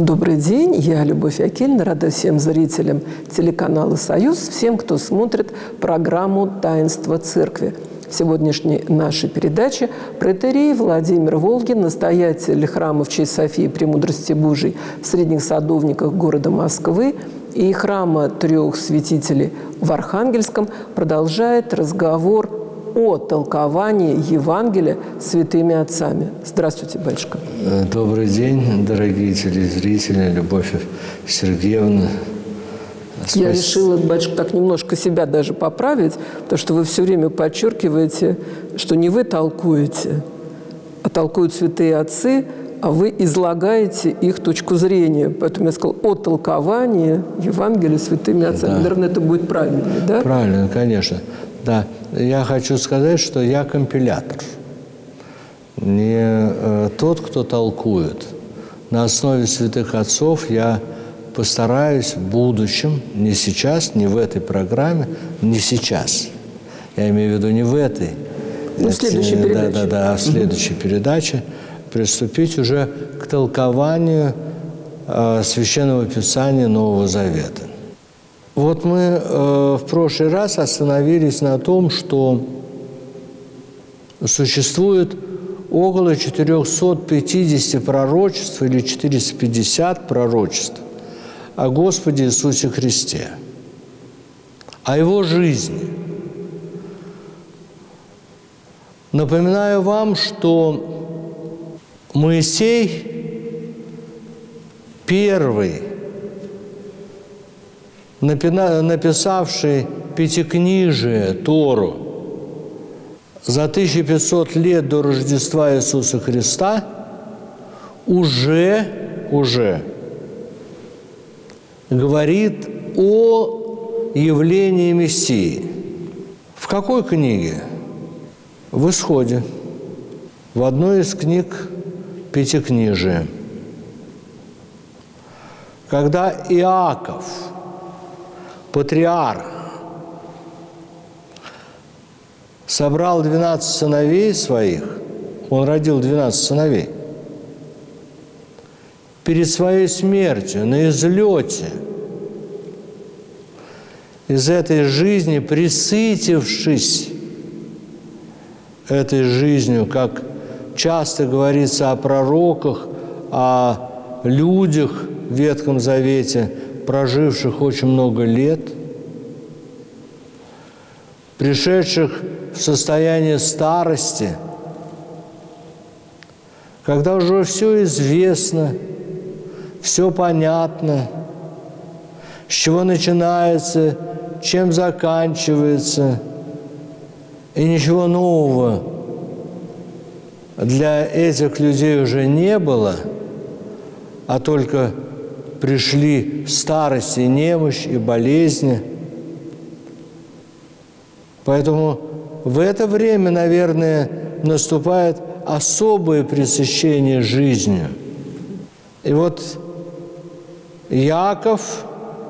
Добрый день, я Любовь Акельна, рада всем зрителям телеканала «Союз», всем, кто смотрит программу «Таинство Церкви». В сегодняшней нашей передаче протоиерей Владимир Волгин, настоятель храма в честь Софии Премудрости Божией в Средних Садовниках города Москвы и храма трех святителей в Архангельском, продолжает разговор о толковании Евангелия святыми отцами. Здравствуйте, батюшка. Добрый день, дорогие телезрители, Любовь Сергеевна. Я решила, батюшка, так немножко себя даже поправить, потому что вы все время подчеркиваете, что не вы толкуете, а толкуют святые отцы, а вы излагаете их точку зрения. Поэтому я сказала о толковании Евангелия святыми отцами. Да. Наверное, это будет правильно, да? Правильно, конечно. Да, я хочу сказать, что я компилятор, не тот, кто толкует. На основе святых отцов я постараюсь в будущем, не сейчас, не в этой программе, не сейчас. Я имею в виду не в этой. В следующей передаче. Да, в следующей передаче приступить уже к толкованию Священного Писания Нового Завета. Вот мы в прошлый раз остановились на том, что существует около 450 пророчеств или 450 пророчеств о Господе Иисусе Христе, о Его жизни. Напоминаю вам, что Моисей первый, написавший Пятикнижие, Тору, за 1500 лет до Рождества Иисуса Христа, уже говорит о явлении Мессии. В какой книге? В Исходе, в одной из книг Пятикнижия. Когда Иаков, патриарх, собрал 12 сыновей своих, он родил 12 сыновей, перед своей смертью, на излете из этой жизни, пресытившись этой жизнью, как часто говорится о пророках, о людях в Ветхом Завете, проживших очень много лет, пришедших в состояние старости, когда уже все известно, все понятно, с чего начинается, чем заканчивается, и ничего нового для этих людей уже не было, а только пришли старость и немощь, и болезни. Поэтому в это время, наверное, наступает особое пресыщение жизнью. И вот Иаков,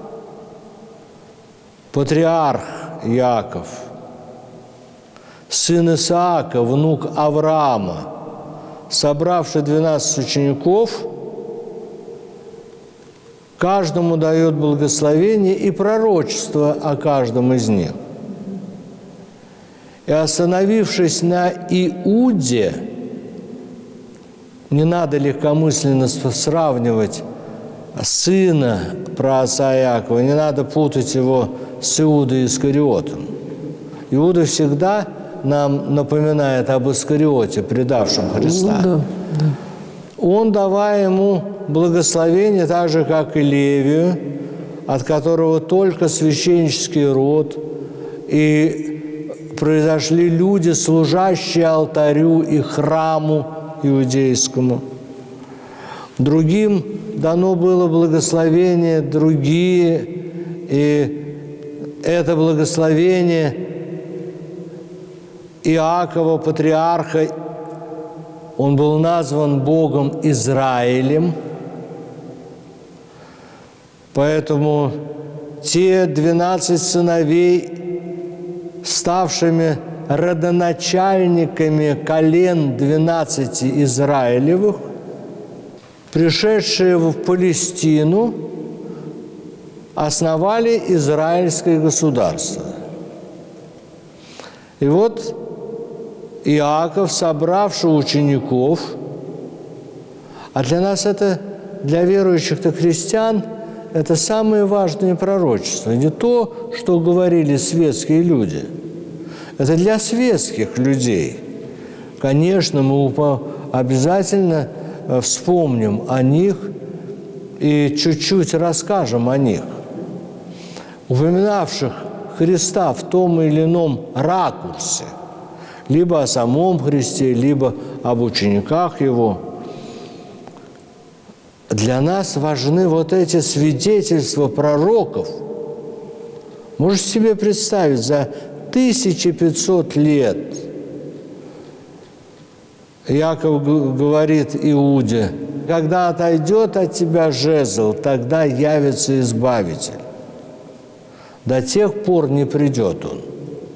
патриарх Иаков, сын Исаака, внук Авраама, собравший 12 учеников, каждому дает благословение и пророчество о каждом из них. И остановившись на Иуде, не надо легкомысленно сравнивать сына праотца Иакова, не надо путать его с Иудой Искариотом. Иуда всегда нам напоминает об Искариоте, предавшем Христа. Да. Он, давая ему благословение, так же, как и Левию, от которого только священнический род, и произошли люди, служащие алтарю и храму иудейскому. Другим дано было благословение, другие, и это благословение Иакова, патриарха, он был назван Богом Израилем, поэтому те 12 сыновей, ставшими родоначальниками колен 12 Израилевых, пришедшие в Палестину, основали израильское государство. И вот Иаков, собравший учеников, а для нас это, для верующих-то христиан, это самые важные пророчества. Не то, что говорили светские люди. Это для светских людей. Конечно, мы обязательно вспомним о них и чуть-чуть расскажем о них, упоминавших Христа в том или ином ракурсе, либо о самом Христе, либо об учениках Его. Для нас важны вот эти свидетельства пророков. Можете себе представить, за 1500 лет Иаков говорит Иуде: «Когда отойдет от тебя жезл, тогда явится Избавитель. До тех пор не придет он».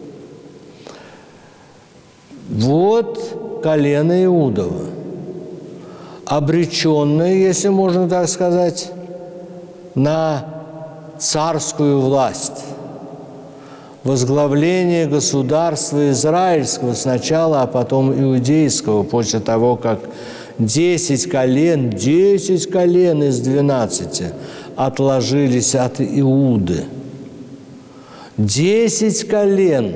Вот колено Иудова, обреченное, если можно так сказать, на царскую власть, возглавление государства израильского сначала, а потом иудейского, после того, как 10 колен из 12 отложились от Иуды. 10 колен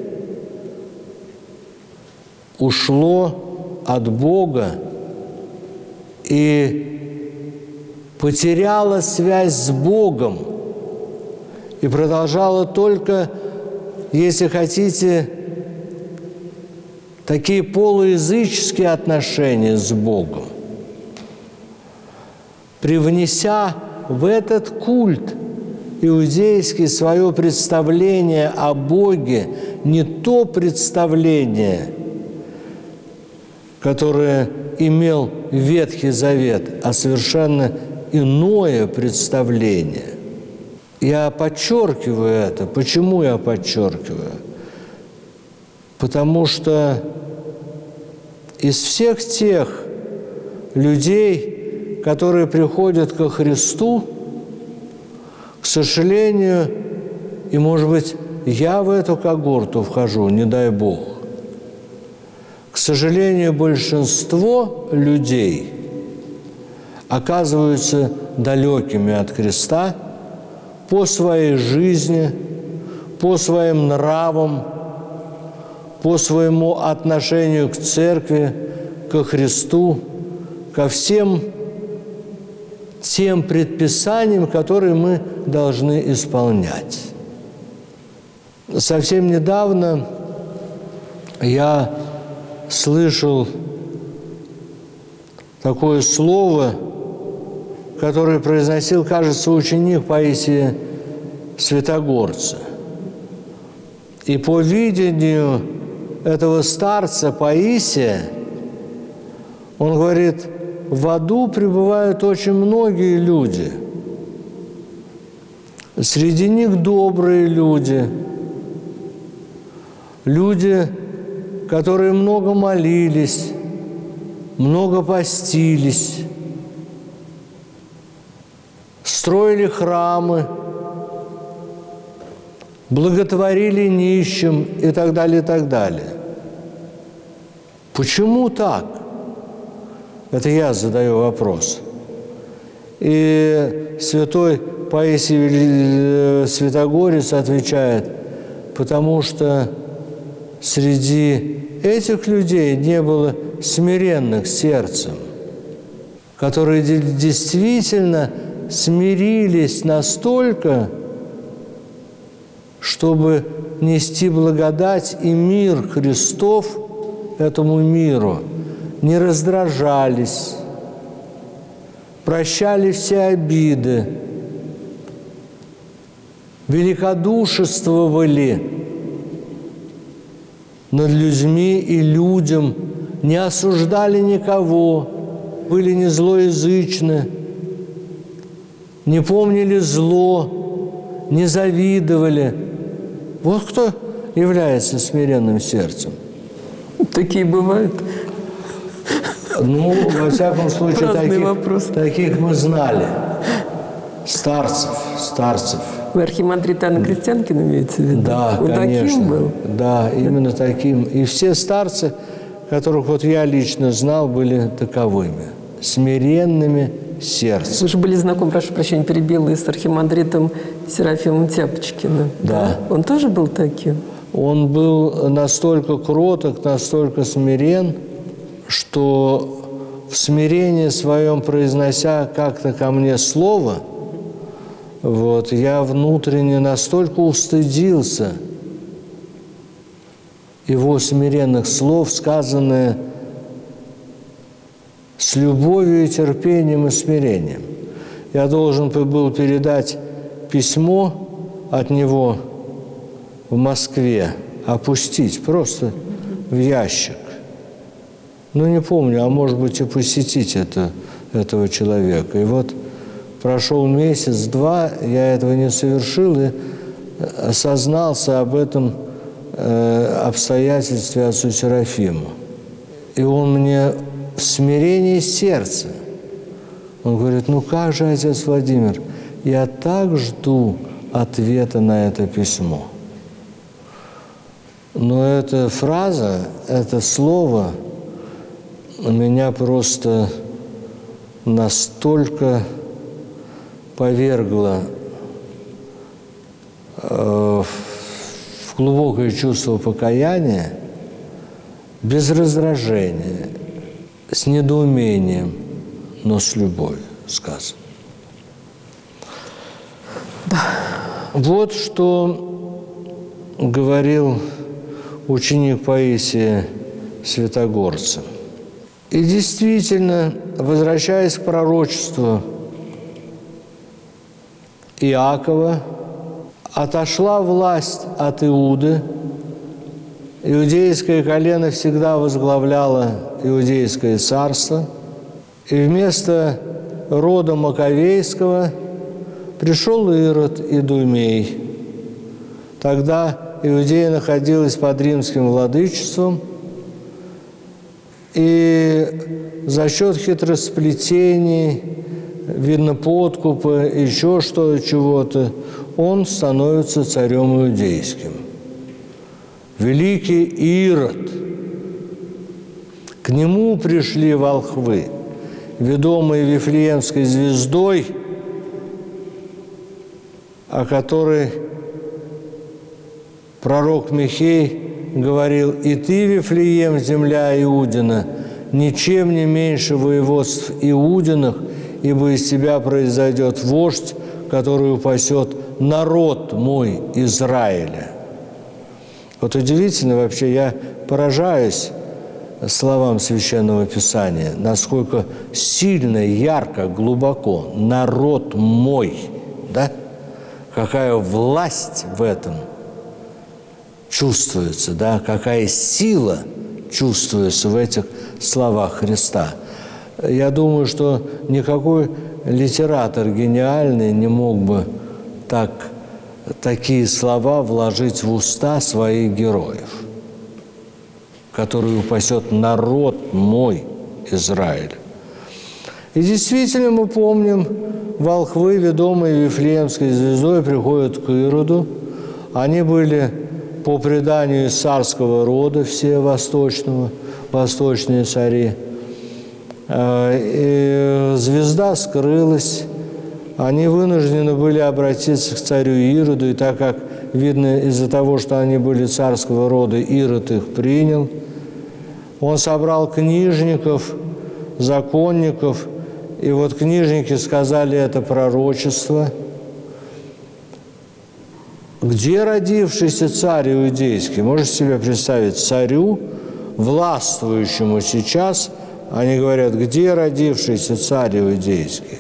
ушло от Бога и потеряло связь с Богом и продолжало только, если хотите, такие полуязыческие отношения с Богом, привнеся в этот культ иудейский свое представление о Боге, не то представление, которое имел Ветхий Завет, а совершенно иное представление. Я подчеркиваю это. Почему я подчеркиваю? Потому что из всех тех людей, которые приходят ко Христу, к сожалению, и, может быть, я в эту когорту вхожу, не дай Бог, к сожалению, большинство людей оказываются далекими от Христа по своей жизни, по своим нравам, по своему отношению к церкви, ко Христу, ко всем тем предписаниям, которые мы должны исполнять. Совсем недавно я слышал такое слово, которое произносил, кажется, ученик Паисия Святогорца. И по видению этого старца Паисия, он говорит, в аду пребывают очень многие люди. Среди них добрые люди, люди, которые много молились, много постились, строили храмы, благотворили нищим и так далее, и так далее. Почему так? Это я задаю вопрос. И святой Паисий Святогорец отвечает, потому что среди этих людей не было смиренных сердцем, которые действительно смирились настолько, чтобы нести благодать и мир Христов этому миру, не раздражались, прощали все обиды, великодушествовали над людьми и людям, не осуждали никого, были не злоязычны, не помнили зло, не завидовали. Вот кто является смиренным сердцем. Такие бывают. Ну, во всяком случае, Праздный вопрос. таких мы знали. Старцев. Вы архимандрит Иоанн Крестьянкин имеете в виду? Да, Он конечно. таким был? Да, именно таким. И все старцы, которых вот я лично знал, были таковыми. Смиренными сердцем. Вы же были знакомы, прошу прощения, перебила, и с архимандритом Серафимом Тяпочкиным. Да. Он тоже был таким? Он был настолько кроток, настолько смирен, что в смирении своем, произнося как-то ко мне слово, вот, я внутренне настолько устыдился его смиренных слов, сказанные с любовью и терпением и смирением. Я должен был передать письмо от него в Москве, опустить просто в ящик. Ну, не помню, а может быть и посетить этого человека. И вот прошел месяц-два, я этого не совершил и сознался об этом обстоятельстве отцу Серафиму. И он мне в смирении сердца, он говорит: ну как же, отец Владимир, я так жду ответа на это письмо. Но эта фраза, это слово меня просто настолько повергло в глубокое чувство покаяния, без раздражения, с недоумением, но с любовью сказано. Да. Вот что говорил ученик Паисия Святогорца. И действительно, возвращаясь к пророчеству Иакова, отошла власть от Иуды. Иудейское колено всегда возглавляло Иудейское царство. И вместо рода Маковейского пришел Ирод Идумей. Тогда Иудея находилась под римским владычеством, и за счет хитросплетений, видно, подкупа, еще чего-то, он становится царем иудейским. Великий Ирод. К нему пришли волхвы, ведомые Вифлеемской звездой, о которой пророк Михей говорил: «И ты, Вифлеем, земля Иудина, ничем не меньше воеводств Иудиных, ибо из тебя произойдет вождь, который упасет народ мой Израиля». Вот удивительно вообще, я поражаюсь словам Священного Писания, насколько сильно, ярко, глубоко «народ мой», да? Какая власть в этом чувствуется, да? Какая сила чувствуется в этих словах Христа. Я думаю, что никакой литератор гениальный не мог бы такие слова вложить в уста своих героев, который упасет народ мой Израиль. И действительно мы помним, волхвы, ведомые Вифлеемской звездой, приходят к Ироду. Они были по преданию из царского рода, все восточные цари. И звезда скрылась. Они вынуждены были обратиться к царю Ироду, и так как, видно, из-за того, что они были царского рода, Ирод их принял. Он собрал книжников, законников, и вот книжники сказали это пророчество. Где родившийся царь иудейский? Можете себе представить, царю, властвующему сейчас, они говорят: где родившийся царь иудейский?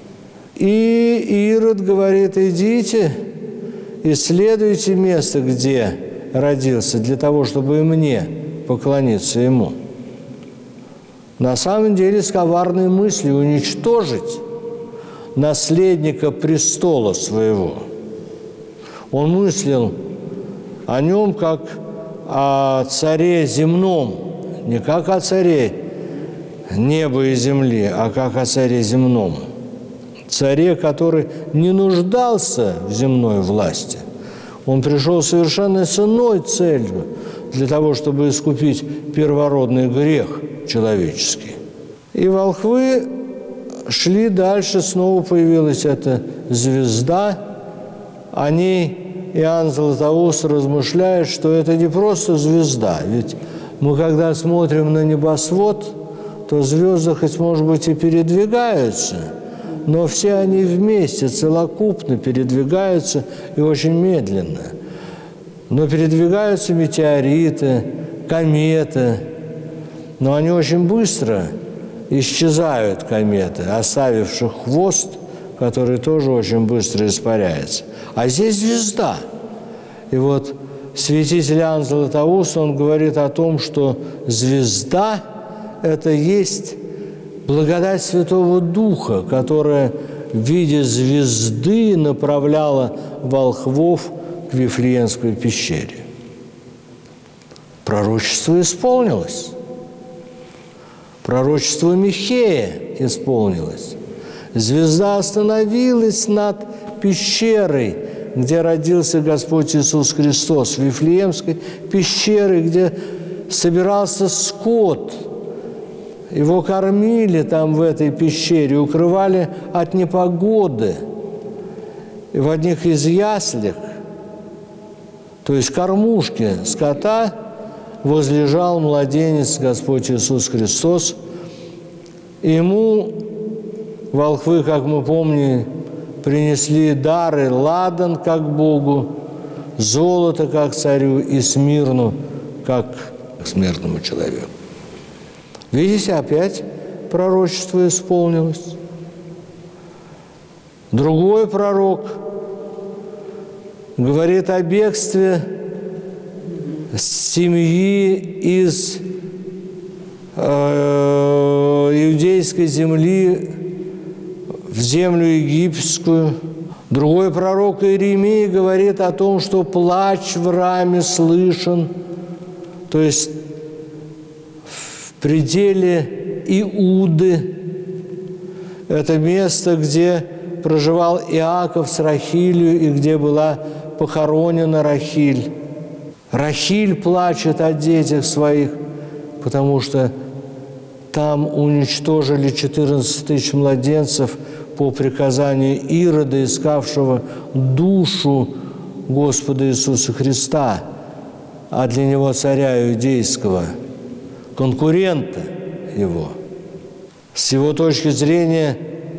И Ирод говорит: идите, исследуйте место, где родился, для того, чтобы и мне поклониться ему. На самом деле с коварной мыслью уничтожить наследника престола своего. Он мыслил о нем как о царе земном, не как о царе неба и земли, а как о царе земном. Царе, который не нуждался в земной власти. Он пришел совершенно с иной целью для того, чтобы искупить первородный грех человеческий. И волхвы шли дальше, снова появилась эта звезда. О ней Иоанн Златоуст размышляет, что это не просто звезда. Ведь мы, когда смотрим на небосвод, то звезды, хоть, может быть, и передвигаются, но все они вместе, целокупно передвигаются и очень медленно. Но передвигаются метеориты, кометы, но они очень быстро исчезают, кометы, оставивших хвост, который тоже очень быстро испаряется. А здесь звезда. И вот святитель Иоанн Златоуст, он говорит о том, что звезда – это есть благодать Святого Духа, которая в виде звезды направляла волхвов к Вифлеемской пещере. Пророчество исполнилось. Пророчество Михея исполнилось. Звезда остановилась над пещерой, где родился Господь Иисус Христос, в Вифлеемской пещере, где собирался скот. Его кормили там в этой пещере, укрывали от непогоды. И в одних из яслях, то есть кормушки скота, возлежал младенец Господь Иисус Христос. И ему волхвы, как мы помним, принесли дары: ладан, как Богу, золото, как царю, и смирну, как смертному человеку. Видите, опять пророчество исполнилось. Другой пророк говорит о бегстве семьи из иудейской земли в землю египетскую. Другой пророк Иеремия говорит о том, что плач в раме слышен, то есть в пределе Иуды. Это место, где проживал Иаков с Рахилью и где была похоронена Рахиль. Рахиль плачет о детях своих, потому что там уничтожили 14 тысяч младенцев по приказанию Ирода, искавшего душу Господа Иисуса Христа, а для него царя иудейского, конкурента его. С его точки зрения,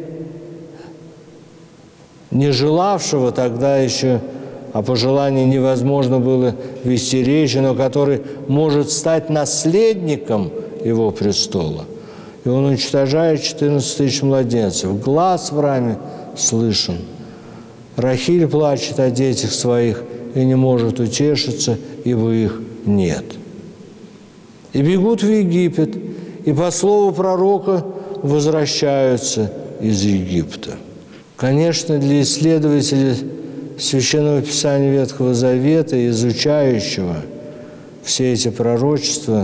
не желавшего тогда еще, о пожелании невозможно было вести речь, но который может стать наследником его престола. И он уничтожает 14 тысяч младенцев. Глаз в раме слышен. Рахиль плачет о детях своих и не может утешиться, ибо их нет. И бегут в Египет, и по слову пророка возвращаются из Египта. Конечно, для исследователя Священного Писания Ветхого Завета, изучающего все эти пророчества,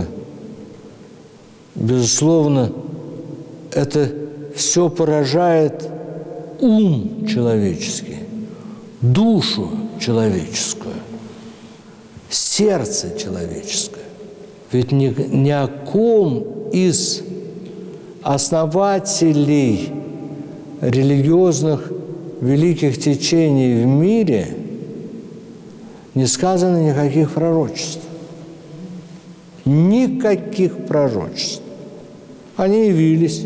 безусловно, это все поражает ум человеческий, душу человеческую, сердце человеческое. Ведь ни о ком из основателей религиозных великих течений в мире не сказано никаких пророчеств. Никаких пророчеств. Они явились.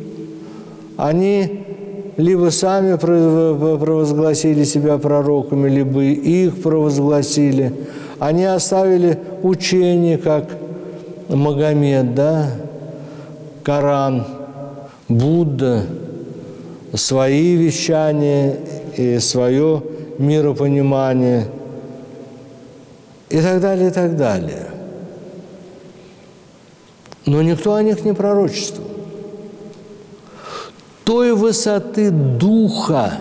Они либо сами провозгласили себя пророками, либо их провозгласили. Они оставили учение, как Магомед, да, Коран, Будда, свои вещания и свое миропонимание и так далее, и так далее. Но никто о них не пророчествовал. Той высоты духа,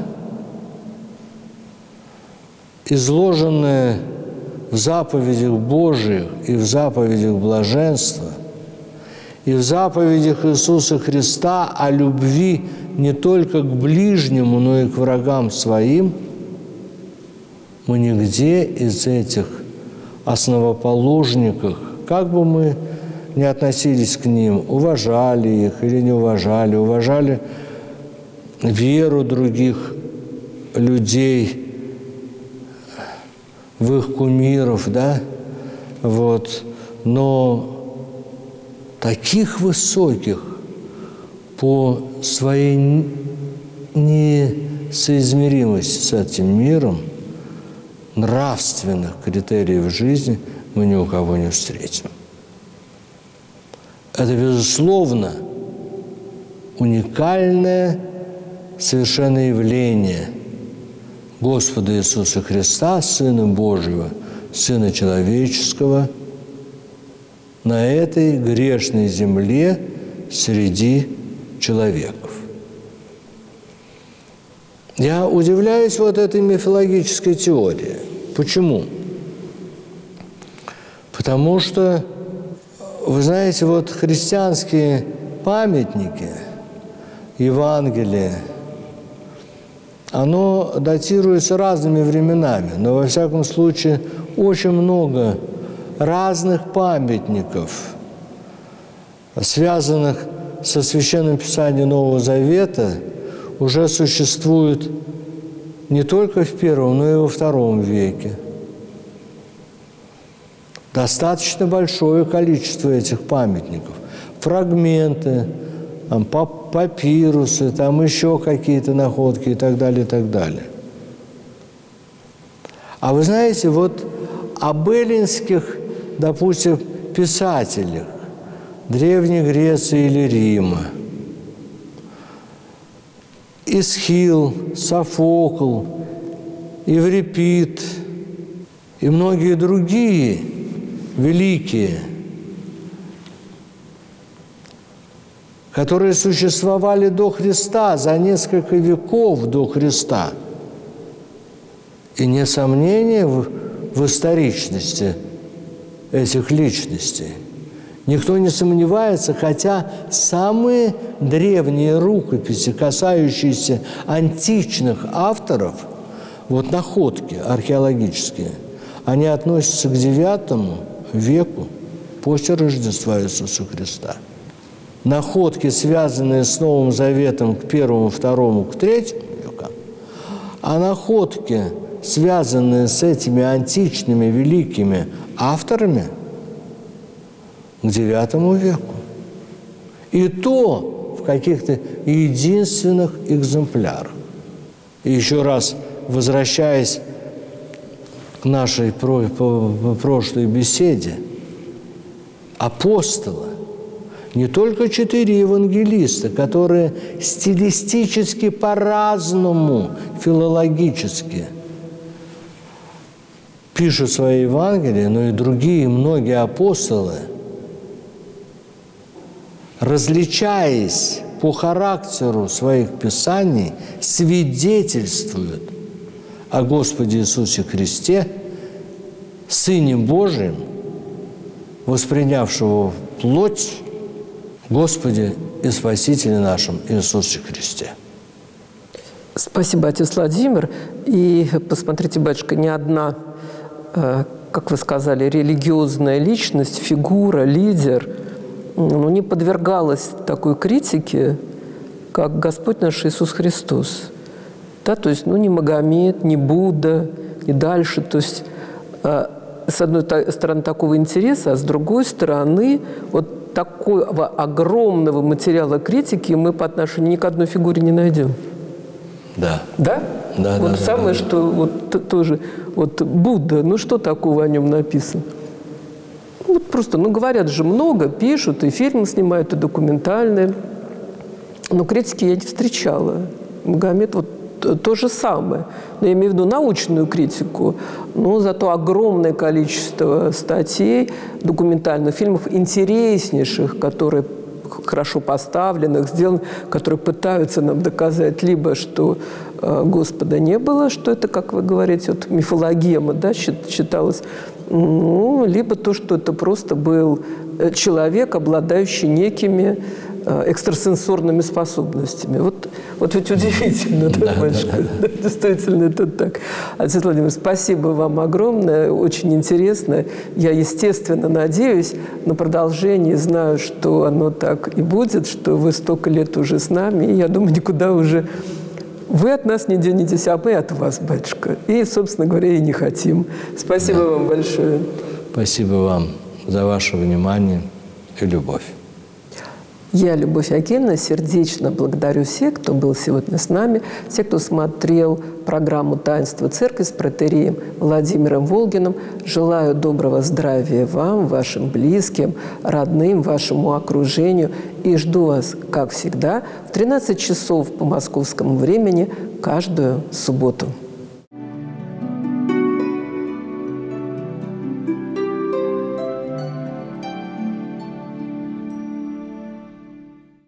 изложенная в заповедях Божиих и в заповедях блаженства, И в заповедях Иисуса Христа о любви не только к ближнему, но и к врагам своим мы нигде из этих основоположников, как бы мы ни относились к ним, уважали их или не уважали, уважали веру других людей в их кумиров, да, вот, но таких высоких по своей несоизмеримости с этим миром нравственных критериев жизни мы ни у кого не встретим. Это, безусловно, уникальное совершенно явление Господа Иисуса Христа, Сына Божьего, Сына Человеческого, на этой грешной земле среди человеков. Я удивляюсь вот этой мифологической теории. Почему? Потому что, вы знаете, вот христианские памятники, Евангелие, оно датируется разными временами, но, во всяком случае, очень много разных памятников, связанных со Священным Писанием Нового Завета, уже существует не только в первом, но и во втором веке. Достаточно большое количество этих памятников. Фрагменты, там, папирусы, там еще какие-то находки и так далее, и так далее. А вы знаете, вот об эллинских, допустим, писателях Древней Греции или Рима, Эсхил, Софокл, Еврипид и многие другие великие, которые существовали до Христа, за несколько веков до Христа. И нет сомнения в историчности этих личностей. Никто не сомневается, хотя самые древние рукописи, касающиеся античных авторов, вот находки археологические, они относятся к IX веку после Рождества Иисуса Христа. Находки, связанные с Новым Заветом к I, II, к III векам, а находки, связанные с этими античными великими авторами, к IX веку. И то в каких-то единственных экземплярах. И еще раз, возвращаясь к нашей прошлой беседе, апостолы, не только 4 евангелиста, которые стилистически по-разному, филологически пишут свои Евангелия, но и другие, многие апостолы, различаясь по характеру своих писаний, свидетельствуют о Господе Иисусе Христе, Сыне Божьем, воспринявшего плоть, Господе и Спасителе нашем Иисусе Христе. Спасибо, отец Владимир. И посмотрите, батюшка, ни одна, как вы сказали, религиозная личность, фигура, лидер, не подвергалась такой критике, как Господь наш Иисус Христос. Да, то есть, ни Магомед, ни Будда, ни дальше. То есть, с одной стороны, такого интереса, а с другой стороны, вот такого огромного материала критики мы по отношению ни к одной фигуре не найдем. Да. Да? Да, вот да, самое, да. что вот тоже, вот Будда, что такого о нем написано? Вот просто, говорят же много, пишут, и фильмы снимают, и документальные. Но критики я не встречала. Магомед то же самое. Но я имею в виду научную критику. Но зато огромное количество статей, документальных фильмов, интереснейших, которые хорошо поставленных, сделанных, которые пытаются нам доказать либо, что Господа не было, что это, как вы говорите, вот мифологема, да, считалось, ну, либо то, что это просто был человек, обладающий некими экстрасенсорными способностями. Вот ведь удивительно, да, Батюшка? Действительно, это так. Отец Владимир, спасибо вам огромное, очень интересно. Я, естественно, надеюсь на продолжение, знаю, что оно так и будет, что вы столько лет уже с нами, и я думаю, никуда уже вы от нас не денетесь, а мы от вас, батюшка. И, собственно говоря, и не хотим. Спасибо вам большое. Спасибо вам за ваше внимание и любовь. Я, Любовь Акимовна, сердечно благодарю всех, кто был сегодня с нами, всех, кто смотрел программу «Таинство Церкви» с протоиереем Владимиром Волгиным. Желаю доброго здравия вам, вашим близким, родным, вашему окружению. И жду вас, как всегда, в 13 часов по московскому времени каждую субботу.